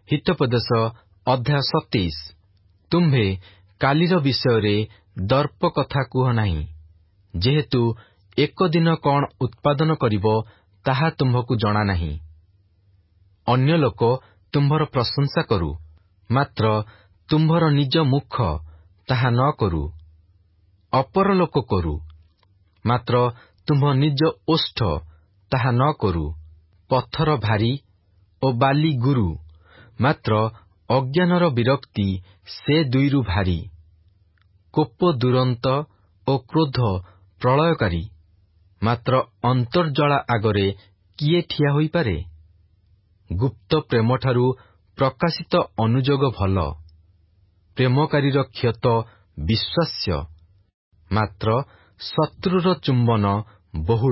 ହିତୋପଦେଶ ଅଧ୍ୟାୟ 27। ତୁମ୍ଭେ କାଲିର ବିଷୟରେ ଦର୍ପ କଥା କୁହ ନାହିଁ, ଯେହେତୁ ଏକ ଦିନ କଣ ଉତ୍ପାଦନ କରିବ ତାହା ତୁମ୍ଭକୁ ଜଣା ନାହିଁ। ଅନ୍ୟ ଲୋକ ତୁମ୍ଭର ପ୍ରଶଂସା କରୁ, ମାତ୍ର ତୁମ୍ଭର ନିଜ ମୁଖ ତାହା ନ କରୁ। ଅପର ଲୋକ କରୁ, ମାତ୍ର ତୁମ୍ଭ ନିଜ ଓଷ୍ଠ ତାହା ନ କରୁ। ପଥର ଭାରି ଓ ବାଲି ଗୁରୁ, ମାତ୍ର ଅଜ୍ଞାନର ବିରକ୍ତି ସେ ଦୁଇରୁ ଭାରି। କୋପ ଦୁରନ୍ତ ଓ କ୍ରୋଧ ପ୍ରଳୟକାରୀ, ମାତ୍ର ଅନ୍ତର୍ଜଳା ଆଗରେ କିଏ ଠିଆ ହୋଇପାରେ? ଗୁପ୍ତ ପ୍ରେମଠାରୁ ପ୍ରକାଶିତ ଅନୁଯୋଗ ଭଲ। ପ୍ରେମକାରୀର କ୍ଷତ ବିଶ୍ୱାସ୍ୟ, ମାତ୍ର ଶତ୍ରୁର ଚୁମ୍ବନ ବହୁଳ।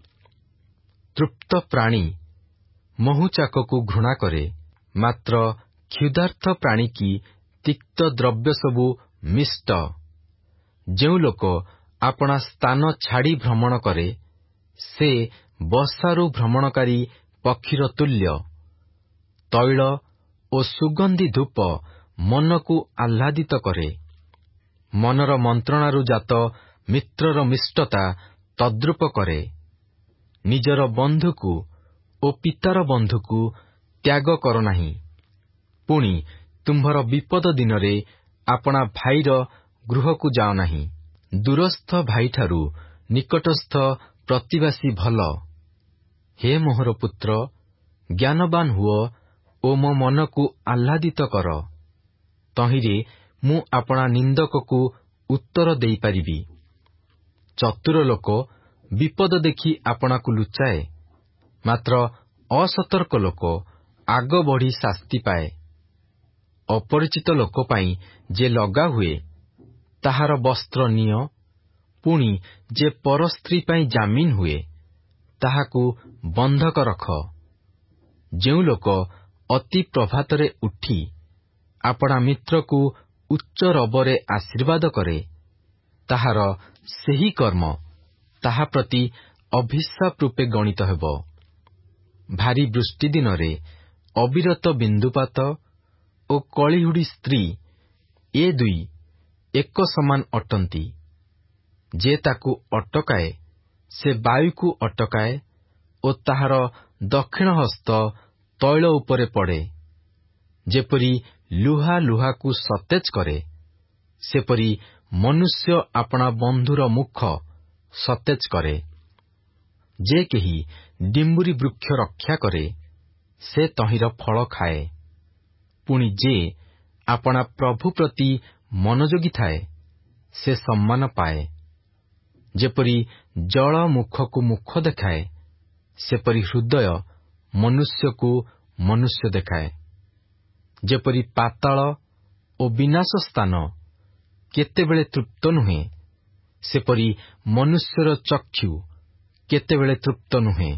ତୃପ୍ତ ପ୍ରାଣୀ ମହୁଚାକକୁ ଘୃଣା କରେ, ମାତ୍ର କ୍ଷୁଧାର୍ଥ ପ୍ରାଣୀକି ତିକ୍ତ ଦ୍ରବ୍ୟ ସବୁ ମିଷ୍ଟ। ଯେଉଁ ଲୋକ ଆପଣା ସ୍ଥାନ ଛାଡ଼ି ଭ୍ରମଣ କରେ, ସେ ବର୍ଷାରୁ ଭ୍ରମଣକାରୀ ପକ୍ଷୀର ତୁଲ୍ୟ। ତୈଳ ଓ ସୁଗନ୍ଧି ଧୂପ ମନକୁ ଆହ୍ଲାଦିତ କରେ। ମନର ମନ୍ତ୍ରଣାରୁ ଜାତ ମିତ୍ରର ମିଷ୍ଟତା ତଦ୍ରୂପ କରେ। ନିଜର ବନ୍ଧୁକୁ ଓ ପିତାର ବନ୍ଧୁକୁ ତ୍ୟାଗ କର ନାହିଁ। ପୁଣି ତୁମ୍ଭର ବିପଦ ଦିନରେ ଆପଣା ଭାଇର ଗୃହକୁ ଯାଅ ନାହିଁ। ଦୂରସ୍ଥ ଭାଇଠାରୁ ନିକଟସ୍ଥ ପ୍ରତିବାସୀ ଭଲ। ହେ ମୋହର ପୁତ୍ର, ଜ୍ଞାନବାନ ହୁଅ ଓ ମୋ ମନକୁ ଆହ୍ଲାଦିତ କର। ତହିଁରେ ମୁଁ ଆପଣା ନିନ୍ଦକକୁ ଉତ୍ତର ଦେଇପାରିବି। ଚତୁର ଲୋକ ବିପଦ ଦେଖି ଆପଣାକୁ ଲୁଚାଏ, ମାତ୍ର ଅସତର୍କ ଲୋକ ଆଗ ବଢ଼ି ଶାସ୍ତି ପାଏ। ଅପରିଚିତ ଲୋକ ପାଇଁ ଯେ ଲଗା ହୁଏ, ତାହାର ବସ୍ତ୍ର ନିଅ। ପୁଣି ଯେ ପରସ୍ତ୍ରୀ ପାଇଁ ଜାମିନ ହୁଏ, ତାହାକୁ ବନ୍ଧକ ରଖ। ଯେଉଁ ଲୋକ ଅତି ପ୍ରଭାତରେ ଉଠି ଆପଣା ମିତ୍ରକୁ ଉଚ୍ଚ ରବରେ ଆଶୀର୍ବାଦ କରେ, ତାହାର ସେହି କର୍ମ ତାହା ପ୍ରତି ଅଭିଶାପ ରୂପେ ଗଣିତ ହେବ। ଭାରି ବୃଷ୍ଟି ଦିନରେ ଅବିରତ ବିନ୍ଦୁପାତ ଓ କଳିହୁଡ଼ି ସ୍ତ୍ରୀ, ଏ ଦୁଇ ଏକ ସମାନ ଅଟନ୍ତି। ଯେ ତାକୁ ଅଟକାଏ, ସେ ବାୟୁକୁ ଅଟକାଏ ଓ ତାହାର ଦକ୍ଷିଣ ହସ୍ତ ତୈଳ ଉପରେ ପଡ଼େ। ଯେପରି ଲୁହା ଲୁହାକୁ ସତେଜ କରେ, ସେପରି ମନୁଷ୍ୟ ଆପଣା ବନ୍ଧୁର ମୁଖ ସତେଜ କରେ। ଯେ କେହି ଡିମ୍ବୁରି ବୃକ୍ଷ ରକ୍ଷା କରେ, ସେ ତହିଁର ଫଳ ଖାଏ। ପୁଣି ଯେ ଆପଣା ପ୍ରଭୁ ପ୍ରତି ମନୋଯୋଗୀ ଥାଏ, ସେ ସମ୍ମାନ ପାଏ। ଯେପରି ଜଳ ମୁଖକୁ ମୁଖ ଦେଖାଏ, ସେପରି ହୃଦୟ ମନୁଷ୍ୟକୁ ମନୁଷ୍ୟ ଦେଖାଏ। ଯେପରି ପାତାଳ ଓ ବିନାଶ ସ୍ଥାନ କେତେବେଳେ ତୃପ୍ତ ନୁହେଁ, ସେପରି ମନୁଷ୍ୟର ଚକ୍ଷୁ କେତେବେଳେ ତୃପ୍ତ ନୁହେଁ।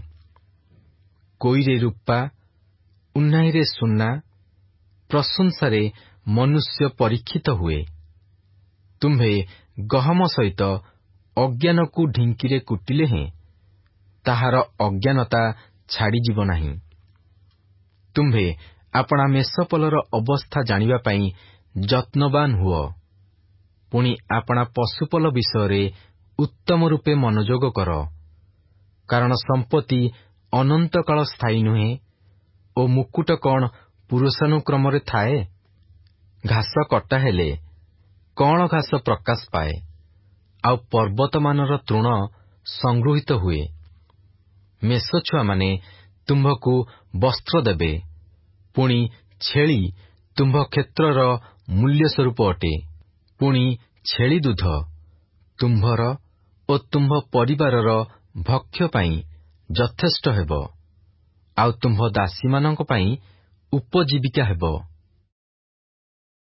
କୋଇରେ ରୂପା, ଉହ୍ନାଇରେ ସୁନା, ପ୍ରଶଂସାରେ ମନୁଷ୍ୟ ପରୀକ୍ଷିତ ହୁଏ। ତୁମ୍ଭେ ଗହମ ସହିତ ଅଜ୍ଞାନକୁ ଢିଙ୍କିରେ କୁଟିଲେ ହେଁ ତାହାର ଅଜ୍ଞାନତା ଛାଡ଼ିଯିବ ନାହିଁ। ତୁମ୍ଭେ ଆପଣା ମେଷପଲର ଅବସ୍ଥା ଜାଣିବା ପାଇଁ ଯତ୍ନବାନ ହୁଅ। ପୁଣି ଆପଣା ପଶୁପଲ ବିଷୟରେ ଉତ୍ତମ ରୂପେ ମନୋଯୋଗ କର। କାରଣ ସମ୍ପତ୍ତି ଅନନ୍ତକାଳ ସ୍ଥାୟୀ ନୁହେଁ ଓ ମୁକୁଟ କଣ ପୁରୁଷାନୁକ୍ରମରେ ଥାଏ? ଘାସ କଟା ହେଲେ କଣ ଘାସ ପ୍ରକାଶ ପାଏ, ଆଉ ପର୍ବତମାନର ତୃଣ ସଂଗୃହୀତ ହୁଏ। ମେଷଛୁଆମାନେ ତୁମ୍ଭକୁ ବସ୍ତ୍ର ଦେବେ। ପୁଣି ଛେଳି ତୁମ୍ଭ କ୍ଷେତ୍ରର ମୂଲ୍ୟ ସ୍ୱରୂପ ଅଟେ। ପୁଣି ଛେଳି ଦୁଧ ତୁମ୍ଭର ଓ ତୁମ୍ଭ ପରିବାରର ଭକ୍ଷ୍ୟ ପାଇଁ ଯଥେଷ୍ଟ ହେବ, ଆଉ ତୁମ୍ଭ ଦାସୀମାନଙ୍କ ପାଇଁ ଉପଜୀବିକା ହେବ।